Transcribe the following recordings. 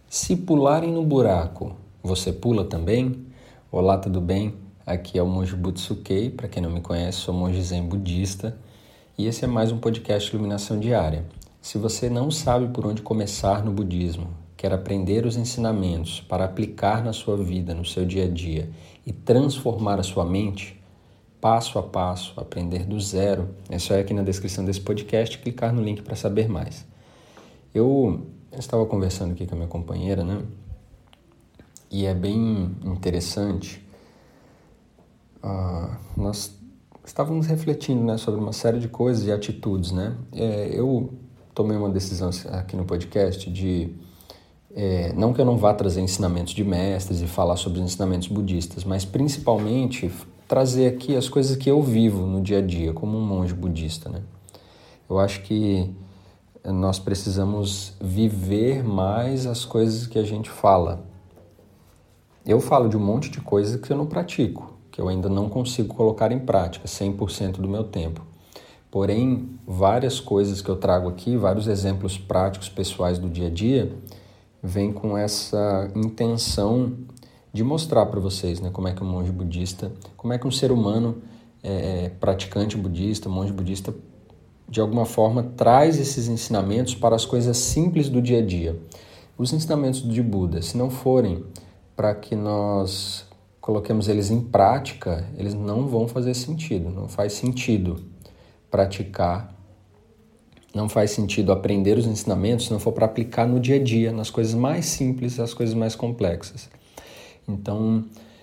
Se pularem no buraco, você pula também? Olá, tudo bem? Aqui é o Monge Butsukei. Para quem não me conhece, sou monge zen budista e esse é mais um podcast Iluminação Diária. Se você não sabe por onde começar no budismo, quer aprender os ensinamentos para aplicar na sua vida, no seu dia a dia e transformar a sua mente, passo a passo, aprender do zero, é só ir aqui na descrição desse podcast e clicar no link para saber mais. Eu estava conversando aqui com a minha companheira, né? E é bem interessante. Nós estávamos refletindo, né, sobre uma série de coisas e atitudes, né? Eu tomei uma decisão aqui no podcast de... não que eu não vá trazer ensinamentos de mestres e falar sobre os ensinamentos budistas, mas principalmente trazer aqui as coisas que eu vivo no dia a dia, como um monge budista, né? Eu acho que nós precisamos viver mais as coisas que a gente fala. Eu falo de um monte de coisas que eu não pratico, que eu ainda não consigo colocar em prática 100% do meu tempo. Porém, várias coisas que eu trago aqui, vários exemplos práticos pessoais do dia a dia, vêm com essa intenção de mostrar para vocês, né, como é que um monge budista, como é que um ser humano praticante budista, monge budista, de alguma forma, traz esses ensinamentos para as coisas simples do dia a dia. Os ensinamentos de Buda, se não forem para que nós coloquemos eles em prática, eles não vão fazer sentido. Não faz sentido praticar, não faz sentido aprender os ensinamentos se não for para aplicar no dia a dia, nas coisas mais simples, as coisas mais complexas. Então,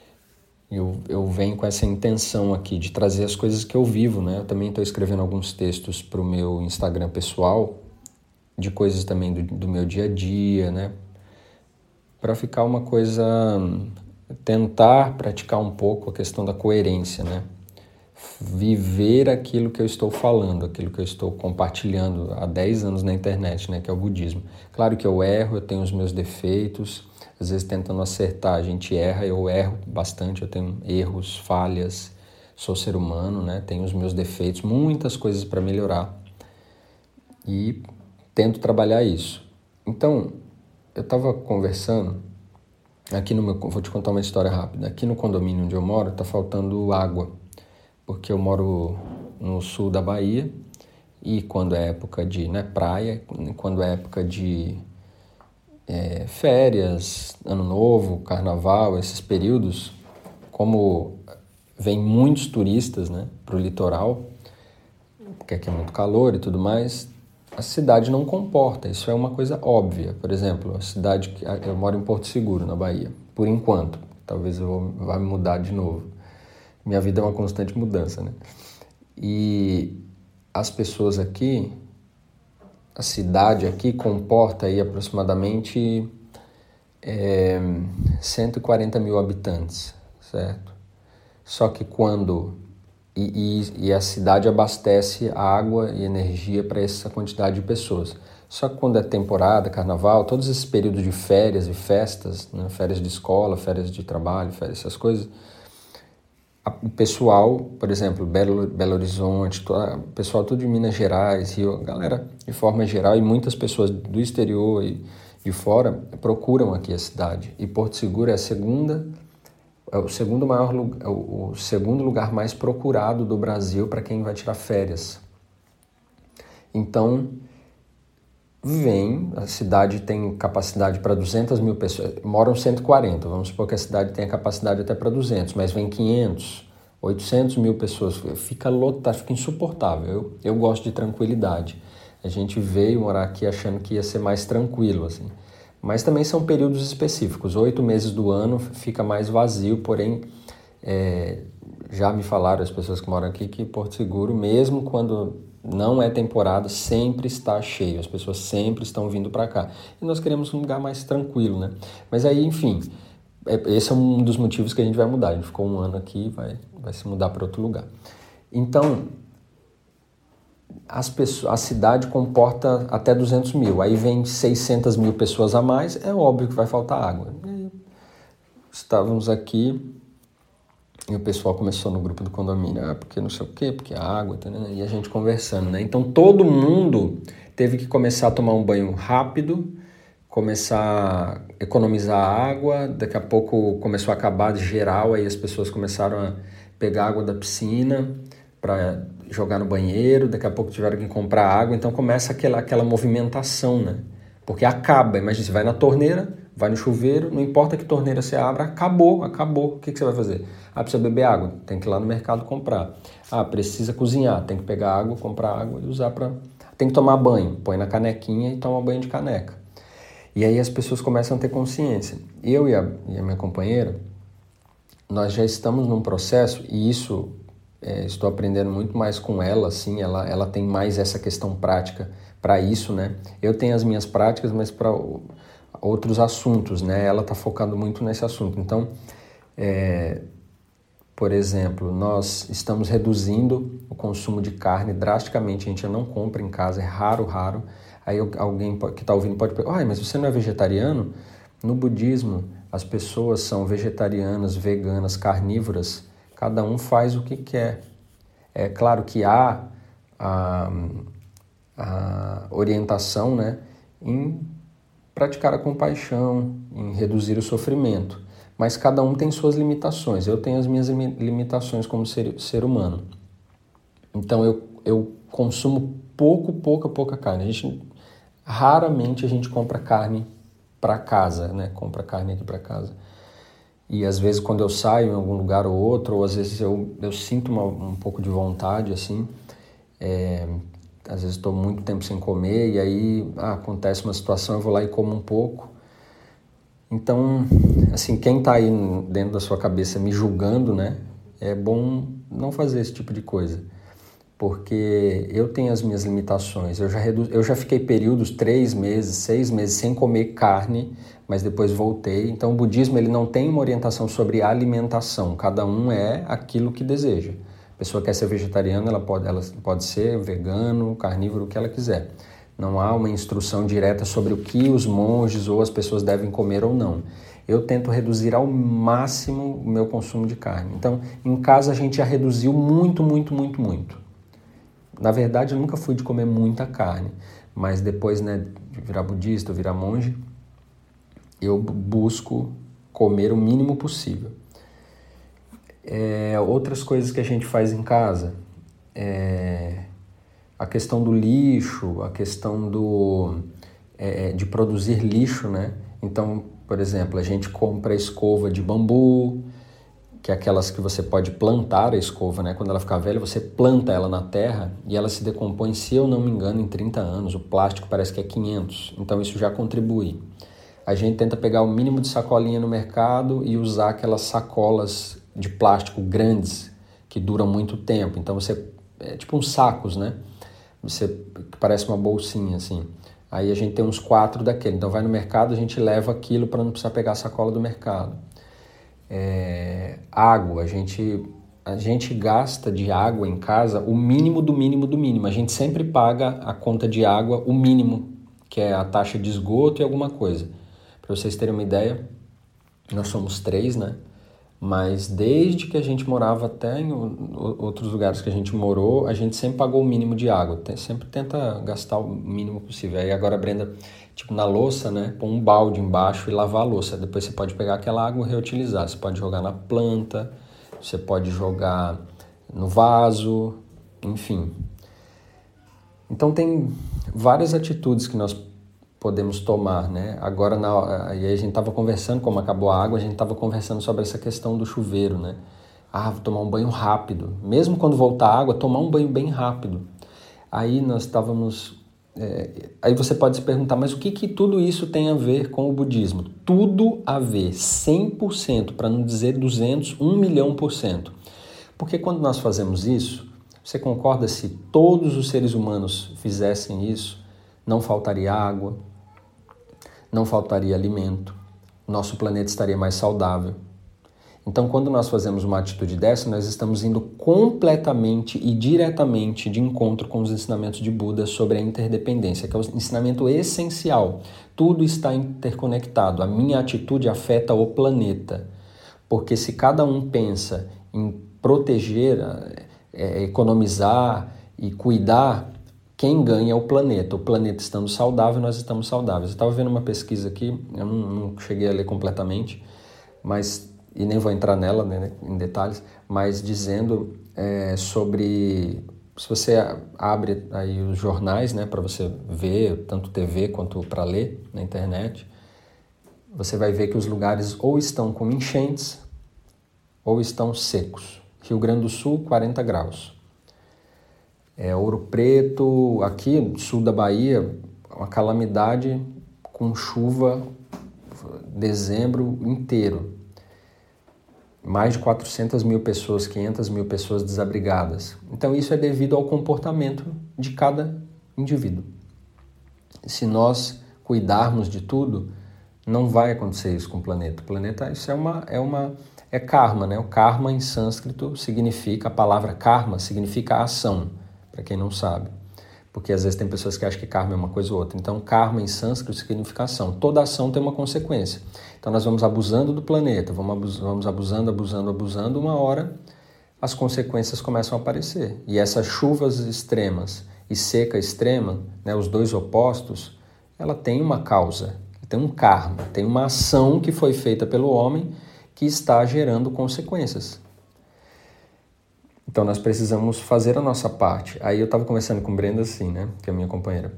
eu venho com essa intenção aqui de trazer as coisas que eu vivo, né? Eu também estou escrevendo alguns textos para o meu Instagram pessoal, de coisas também do meu dia a dia, né? Para ficar uma coisa, tentar praticar um pouco a questão da coerência, né? Viver aquilo que eu estou falando, aquilo que eu estou compartilhando há 10 anos na internet, né? Que é o budismo. Claro que eu erro, eu tenho os meus defeitos, às vezes tentando acertar, a gente erra, eu erro bastante, eu tenho erros, falhas, sou ser humano, né? Tenho os meus defeitos, muitas coisas para melhorar e tento trabalhar isso. Então, eu estava conversando, aqui vou te contar uma história rápida, aqui no condomínio onde eu moro está faltando água, porque eu moro no sul da Bahia e quando é época de praia, quando é época de férias, ano novo, carnaval, esses períodos, como vem muitos turistas, né, para o litoral, porque aqui é muito calor e tudo mais, a cidade não comporta, isso é uma coisa óbvia. Por exemplo, eu moro em Porto Seguro, na Bahia, por enquanto, talvez vá mudar de novo. Minha vida é uma constante mudança, né? E as pessoas aqui, a cidade aqui comporta aí aproximadamente 140 mil habitantes, certo? Só que e a cidade abastece água e energia para essa quantidade de pessoas. Só que quando é temporada, carnaval, todos esses períodos de férias e festas, né, férias de escola, férias de trabalho, férias, essas coisas, o pessoal, por exemplo, Belo Horizonte, o pessoal tudo de Minas Gerais, Rio, galera de forma geral, e muitas pessoas do exterior e de fora procuram aqui a cidade. E Porto Seguro é o segundo lugar mais procurado do Brasil para quem vai tirar férias. Então, a cidade tem capacidade para 200 mil pessoas, moram 140, vamos supor que a cidade tenha capacidade até para 200, mas vem 500, 800 mil pessoas, fica lotado, fica insuportável. Eu gosto de tranquilidade. A gente veio morar aqui achando que ia ser mais tranquilo, assim. Mas também são períodos específicos, 8 meses do ano fica mais vazio, porém, já me falaram as pessoas que moram aqui que Porto Seguro, mesmo quando não é temporada, sempre está cheio, as pessoas sempre estão vindo para cá. E nós queremos um lugar mais tranquilo, né? Mas aí, enfim, esse é um dos motivos que a gente vai mudar. A gente ficou um ano aqui, vai se mudar para outro lugar. Então, a cidade comporta até 200 mil, aí vem 600 mil pessoas a mais, é óbvio que vai faltar água. E estávamos aqui e o pessoal começou no grupo do condomínio, porque não sei o quê, porque a água, né? E a gente conversando, né? Então todo mundo teve que começar a tomar um banho rápido, começar a economizar água, daqui a pouco começou a acabar de geral, aí as pessoas começaram a pegar água da piscina para jogar no banheiro, daqui a pouco tiveram que comprar água, então começa aquela movimentação, né? Porque acaba, imagina, você vai na torneira, vai no chuveiro, não importa que torneira você abra, acabou. O que você vai fazer? Precisa beber água, tem que ir lá no mercado comprar. Precisa cozinhar, tem que pegar água, comprar água e usar para... Tem que tomar banho, põe na canequinha e toma banho de caneca. E aí as pessoas começam a ter consciência. Eu e a minha companheira, nós já estamos num processo, e isso estou aprendendo muito mais com ela, assim, ela tem mais essa questão prática para isso, né? Eu tenho as minhas práticas, mas para outros assuntos, né? Ela está focando muito nesse assunto. Então, por exemplo, nós estamos reduzindo o consumo de carne drasticamente, a gente não compra em casa, é raro. Aí alguém que está ouvindo pode perguntar, mas você não é vegetariano? No budismo, as pessoas são vegetarianas, veganas, carnívoras, cada um faz o que quer. É claro que há a orientação, né, em praticar a compaixão, em reduzir o sofrimento, mas cada um tem suas limitações. Eu tenho as minhas limitações como ser humano. Então eu consumo pouca carne. Raramente a gente compra carne para casa, né? Compra carne aqui para casa. E às vezes quando eu saio em algum lugar ou outro, ou às vezes eu sinto um pouco de vontade, assim, às vezes estou muito tempo sem comer e aí acontece uma situação, eu vou lá e como um pouco. Então, assim, quem está aí dentro da sua cabeça me julgando, né, é bom não fazer esse tipo de coisa, porque eu tenho as minhas limitações. Eu já fiquei períodos, 3 meses, 6 meses sem comer carne, mas depois voltei. Então o budismo ele não tem uma orientação sobre alimentação, cada um é aquilo que deseja. A pessoa quer ser vegetariana, ela pode ser vegano, carnívoro, o que ela quiser. Não há uma instrução direta sobre o que os monges ou as pessoas devem comer ou não. Eu tento reduzir ao máximo o meu consumo de carne. Então, em casa a gente já reduziu muito. Na verdade, eu nunca fui de comer muita carne, mas depois, né, de virar budista, virar monge, eu busco comer o mínimo possível. Outras coisas que a gente faz em casa, a questão do lixo, a questão de produzir lixo, né? Então, por exemplo, a gente compra escova de bambu, que é aquelas que você pode plantar a escova, né? Quando ela ficar velha, você planta ela na terra e ela se decompõe, se eu não me engano, em 30 anos. O plástico parece que é 500, então isso já contribui. A gente tenta pegar o mínimo de sacolinha no mercado e usar aquelas sacolas de plástico grandes, que duram muito tempo. Então é tipo uns sacos, né? Que parece uma bolsinha, assim. Aí a gente tem uns 4 daquele. Então vai no mercado, a gente leva aquilo para não precisar pegar a sacola do mercado. Água, a gente gasta de água em casa o mínimo do mínimo. A gente sempre paga a conta de água, o mínimo, que é a taxa de esgoto e alguma coisa. Para vocês terem uma ideia, nós somos 3, né? Mas desde que a gente morava até em outros lugares que a gente morou, a gente sempre pagou o mínimo de água. Sempre tenta gastar o mínimo possível. Aí agora a Brenda, tipo na louça, né? Põe um balde embaixo e lavar a louça. Depois você pode pegar aquela água e reutilizar. Você pode jogar na planta, você pode jogar no vaso, enfim. Então tem várias atitudes que nós podemos tomar, né? Agora, aí a gente estava conversando, como acabou a água, a gente estava conversando sobre essa questão do chuveiro, né? Vou tomar um banho rápido. Mesmo quando voltar a água, tomar um banho bem rápido. Aí nós estávamos... aí você pode se perguntar, mas o que tudo isso tem a ver com o budismo? Tudo a ver, 100%, para não dizer 200, 1 milhão %. Porque quando nós fazemos isso, você concorda, se todos os seres humanos fizessem isso, não faltaria água, não faltaria alimento, nosso planeta estaria mais saudável. Então, quando nós fazemos uma atitude dessa, nós estamos indo completamente e diretamente de encontro com os ensinamentos de Buda sobre a interdependência, que é o ensinamento essencial. Tudo está interconectado. A minha atitude afeta o planeta. Porque se cada um pensa em proteger, economizar e cuidar quem ganha é o planeta. O planeta estando saudável, nós estamos saudáveis. Eu estava vendo uma pesquisa aqui, eu não cheguei a ler completamente, mas, e nem vou entrar nela, né, em detalhes, mas dizendo sobre... Se você abre aí os jornais, né, para você ver, tanto TV quanto para ler na internet, você vai ver que os lugares ou estão com enchentes ou estão secos. Rio Grande do Sul, 40 graus. Ouro Preto, aqui, sul da Bahia, uma calamidade com chuva dezembro inteiro. Mais de 400 mil pessoas, 500 mil pessoas desabrigadas. Então isso é devido ao comportamento de cada indivíduo. Se nós cuidarmos de tudo, não vai acontecer isso com o planeta. O planeta, isso é karma, né? O karma em sânscrito significa, a palavra karma significa ação, para quem não sabe. Porque às vezes tem pessoas que acham que karma é uma coisa ou outra. Então, karma em sânscrito significa ação. Toda ação tem uma consequência. Então, nós vamos abusando do planeta, vamos abusando, uma hora as consequências começam a aparecer. E essas chuvas extremas e seca extrema, né, os dois opostos, ela tem uma causa, tem um karma, tem uma ação que foi feita pelo homem que está gerando consequências. Então, nós precisamos fazer a nossa parte. Aí eu estava conversando com Brenda assim, né, que é a minha companheira.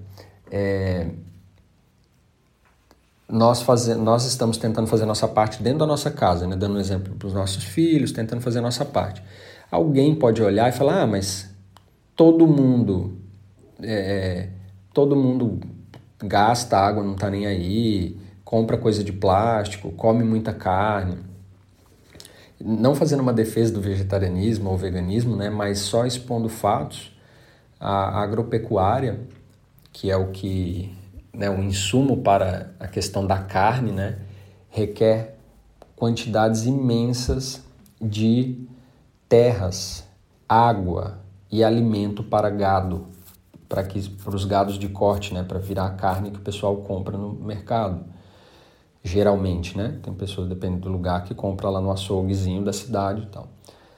Nós estamos tentando fazer a nossa parte dentro da nossa casa, né, dando um exemplo para os nossos filhos, tentando fazer a nossa parte. Alguém pode olhar e falar, mas todo mundo gasta água, não está nem aí, compra coisa de plástico, come muita carne. Não fazendo uma defesa do vegetarianismo ou veganismo, né, mas só expondo fatos, a agropecuária, que é o que, né, o insumo para a questão da carne, né, requer quantidades imensas de terras, água e alimento para gado, para os gados de corte, né, para virar a carne que o pessoal compra no mercado. Geralmente, né? Tem pessoas, dependendo do lugar, que compram lá no açouguezinho da cidade e tal.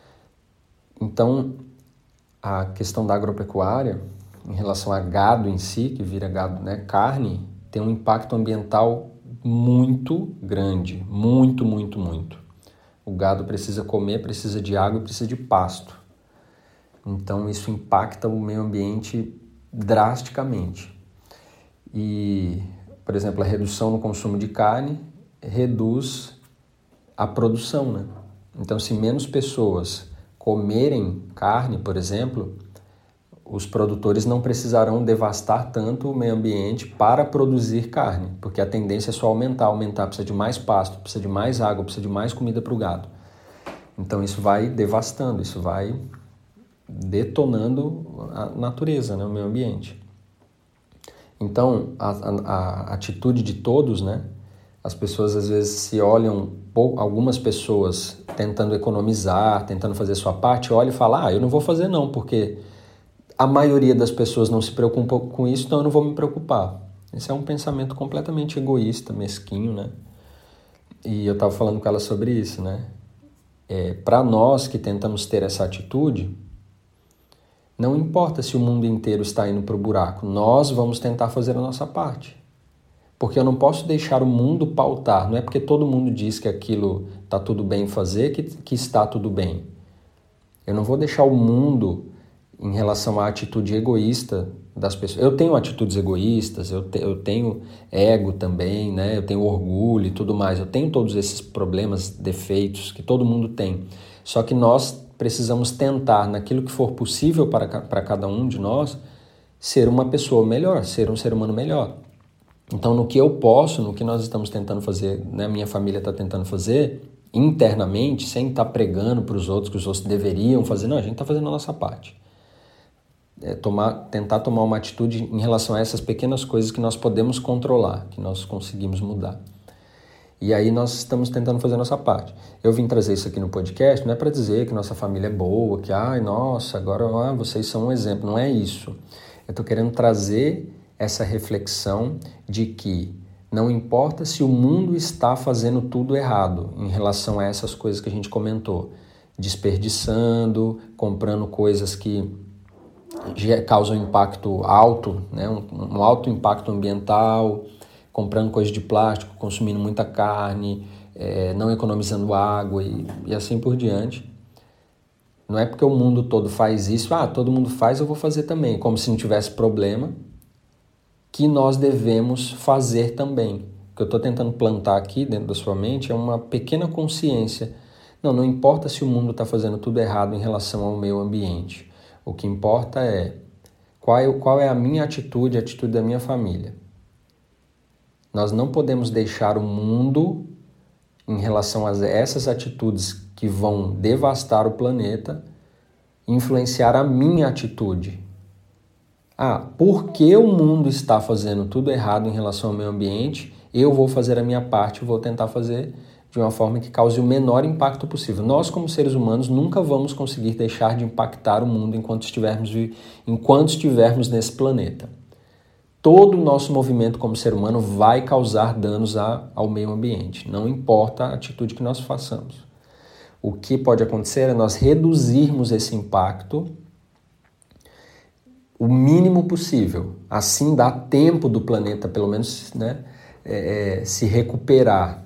Então, a questão da agropecuária, em relação a gado em si, que vira gado, né, carne, tem um impacto ambiental muito grande. Muito, muito, muito. O gado precisa comer, precisa de água e precisa de pasto. Então, isso impacta o meio ambiente drasticamente. E... por exemplo, a redução no consumo de carne reduz a produção, né? Então, se menos pessoas comerem carne, por exemplo, os produtores não precisarão devastar tanto o meio ambiente para produzir carne, porque a tendência é só aumentar, precisa de mais pasto, precisa de mais água, precisa de mais comida para o gado. Então, isso vai devastando, isso vai detonando a natureza, né, o meio ambiente. Então, a atitude de todos, né? As pessoas às vezes se olham, algumas pessoas tentando economizar, tentando fazer sua parte, olham e falam, eu não vou fazer não, porque a maioria das pessoas não se preocupa com isso, então eu não vou me preocupar. Esse é um pensamento completamente egoísta, mesquinho, né? E eu estava falando com ela sobre isso, né? Para nós que tentamos ter essa atitude, não importa se o mundo inteiro está indo para o buraco, nós vamos tentar fazer a nossa parte. Porque eu não posso deixar o mundo pautar, não é porque todo mundo diz que aquilo está tudo bem fazer que está tudo bem. Eu não vou deixar o mundo, em relação à atitude egoísta das pessoas. Eu tenho atitudes egoístas, eu tenho ego também, né? Eu tenho orgulho e tudo mais, eu tenho todos esses problemas, defeitos que todo mundo tem. Só que nós precisamos tentar, naquilo que for possível para cada um de nós, ser uma pessoa melhor, ser um ser humano melhor. Então, no que eu posso, no que nós estamos tentando fazer, né, minha família está tentando fazer, internamente, sem estar pregando para os outros que os outros deveriam fazer, não, a gente está fazendo a nossa parte. Tentar tomar uma atitude em relação a essas pequenas coisas que nós podemos controlar, que nós conseguimos mudar. E aí nós estamos tentando fazer a nossa parte. Eu vim trazer isso aqui no podcast, não é para dizer que nossa família é boa, que, nossa, agora vocês são um exemplo. Não é isso. Eu estou querendo trazer essa reflexão de que não importa se o mundo está fazendo tudo errado em relação a essas coisas que a gente comentou. Desperdiçando, comprando coisas que causa um impacto alto, né? Um alto impacto ambiental, comprando coisas de plástico, consumindo muita carne, não economizando água e assim por diante. Não é porque o mundo todo faz isso, todo mundo faz, eu vou fazer também, como se não tivesse problema, que nós devemos fazer também. O que eu estou tentando plantar aqui dentro da sua mente é uma pequena consciência. Não importa se o mundo está fazendo tudo errado em relação ao meio ambiente. O que importa é qual é a minha atitude, a atitude da minha família. Nós não podemos deixar o mundo, em relação a essas atitudes que vão devastar o planeta, influenciar a minha atitude. Porque o mundo está fazendo tudo errado em relação ao meio ambiente, eu vou fazer a minha parte, vou tentar fazer de uma forma que cause o menor impacto possível. Nós, como seres humanos, nunca vamos conseguir deixar de impactar o mundo enquanto estivermos nesse planeta. Todo o nosso movimento como ser humano vai causar danos ao meio ambiente, não importa a atitude que nós façamos. O que pode acontecer é nós reduzirmos esse impacto o mínimo possível. Assim dá tempo do planeta, pelo menos, se recuperar.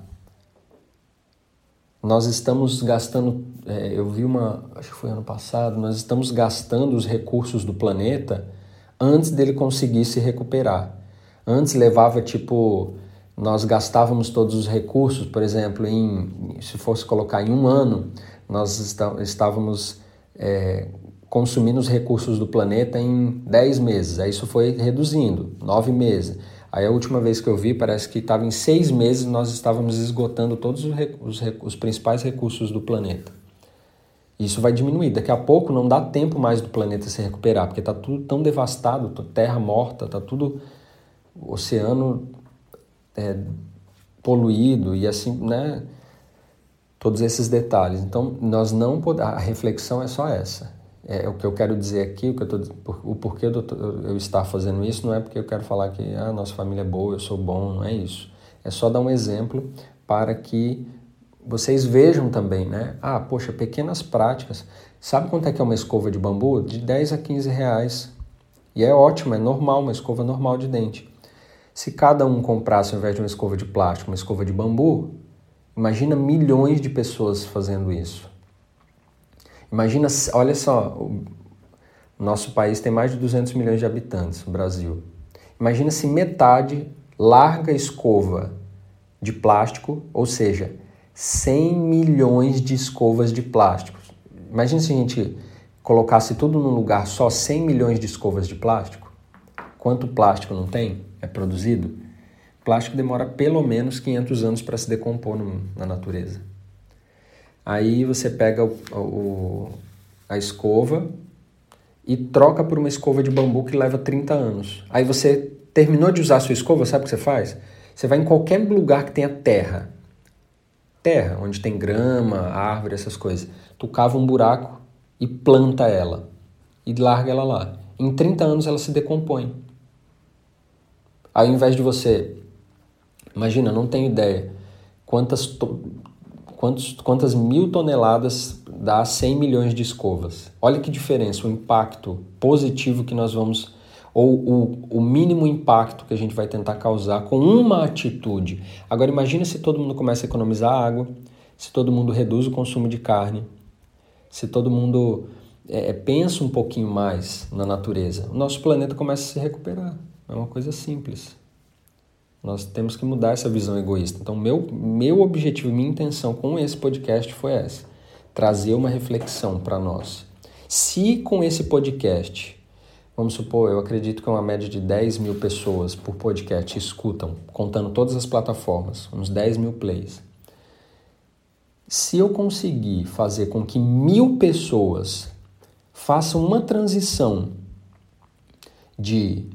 Nós estamos gastando, eu vi acho que foi ano passado, nós estamos gastando os recursos do planeta antes dele conseguir se recuperar. Antes levava, nós gastávamos todos os recursos, por exemplo, se fosse colocar em um ano, nós estávamos consumindo os recursos do planeta em 10 meses. Aí isso foi reduzindo, 9 meses. Aí a última vez que eu vi, parece que estava em 6 meses, nós estávamos esgotando todos os principais recursos do planeta. Isso vai diminuir. Daqui a pouco não dá tempo mais do planeta se recuperar, porque está tudo tão devastado, terra morta, está tudo, oceano poluído e assim, né? Todos esses detalhes. Então, a reflexão é só essa. O que eu quero dizer aqui, o porquê eu estar fazendo isso, não é porque eu quero falar que nossa família é boa, eu sou bom, não é isso. É só dar um exemplo para que vocês vejam também, né? Poxa, pequenas práticas. Sabe quanto é que é uma escova de bambu? De 10 a 15 reais. E é ótimo, é normal, uma escova normal de dente. Se cada um comprasse, ao invés de uma escova de plástico, uma escova de bambu, imagina milhões de pessoas fazendo isso. Imagina, olha só, o nosso país tem mais de 200 milhões de habitantes, o Brasil. Imagina se metade larga a escova de plástico, ou seja, 100 milhões de escovas de plástico. Imagina se a gente colocasse tudo num lugar só, 100 milhões de escovas de plástico. Quanto plástico não tem? É produzido? Plástico demora pelo menos 500 anos para se decompor na natureza. Aí você pega a escova e troca por uma escova de bambu que leva 30 anos. Aí você terminou de usar a sua escova, sabe o que você faz? Você vai em qualquer lugar que tenha terra, onde tem grama, árvore, essas coisas. Tu cava um buraco e planta ela e larga ela lá. Em 30 anos ela se decompõe. Aí, ao invés de você... Imagina, não tenho ideia quantas 1.000 toneladas dá 100 milhões de escovas. Olha que diferença, o impacto positivo que nós vamos... ou o mínimo impacto que a gente vai tentar causar com uma atitude. Agora imagina se todo mundo começa a economizar água, se todo mundo reduz o consumo de carne, se todo mundo pensa um pouquinho mais na natureza. O nosso planeta começa a se recuperar. É uma coisa simples. Nós temos que mudar essa visão egoísta. Então, meu objetivo, minha intenção com esse podcast foi essa. Trazer uma reflexão para nós. Se com esse podcast, vamos supor, eu acredito que uma média de 10 mil pessoas por podcast escutam, contando todas as plataformas, uns 10 mil plays. Se eu conseguir fazer com que 1.000 pessoas façam uma transição de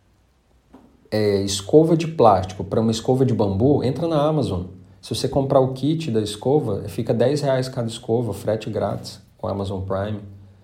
escova de plástico para uma escova de bambu, entra na Amazon. Se você comprar o kit da escova, fica R$10 cada escova, frete grátis com a Amazon Prime.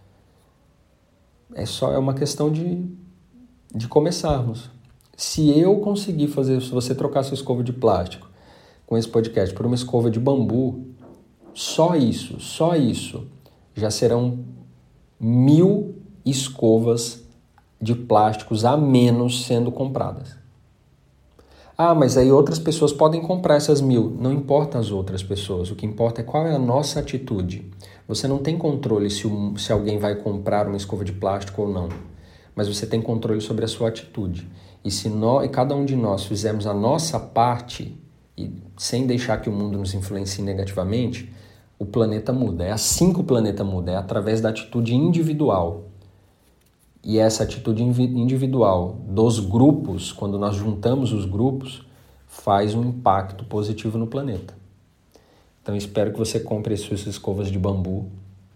É uma questão de começarmos. Se eu conseguir fazer, se você trocar sua escova de plástico com esse podcast por uma escova de bambu, só isso, já serão 1.000 escovas de plásticos a menos sendo compradas. Ah, mas aí outras pessoas podem comprar essas 1.000. Não importa as outras pessoas, o que importa é qual é a nossa atitude. Você não tem controle se alguém vai comprar uma escova de plástico ou não, mas você tem controle sobre a sua atitude. E se cada um de nós fizermos a nossa parte, e sem deixar que o mundo nos influencie negativamente, o planeta muda. É assim que o planeta muda, é através da atitude individual. E essa atitude individual dos grupos, quando nós juntamos os grupos, faz um impacto positivo no planeta. Então espero que você compre as suas escovas de bambu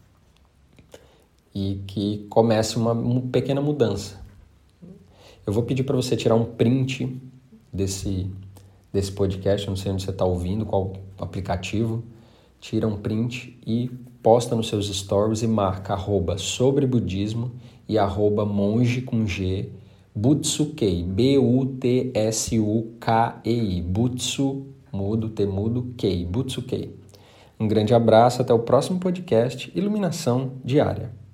e que comece uma pequena mudança. Eu vou pedir para você tirar um print desse podcast, eu não sei onde você está ouvindo, qual aplicativo. Tira um print e posta nos seus stories e marca @sobrebudismo e @monge com G, Butsukei, Butsukei, Butsu, mudo, T mudo, Kei, Butsukei. Um grande abraço, até o próximo podcast Iluminação Diária.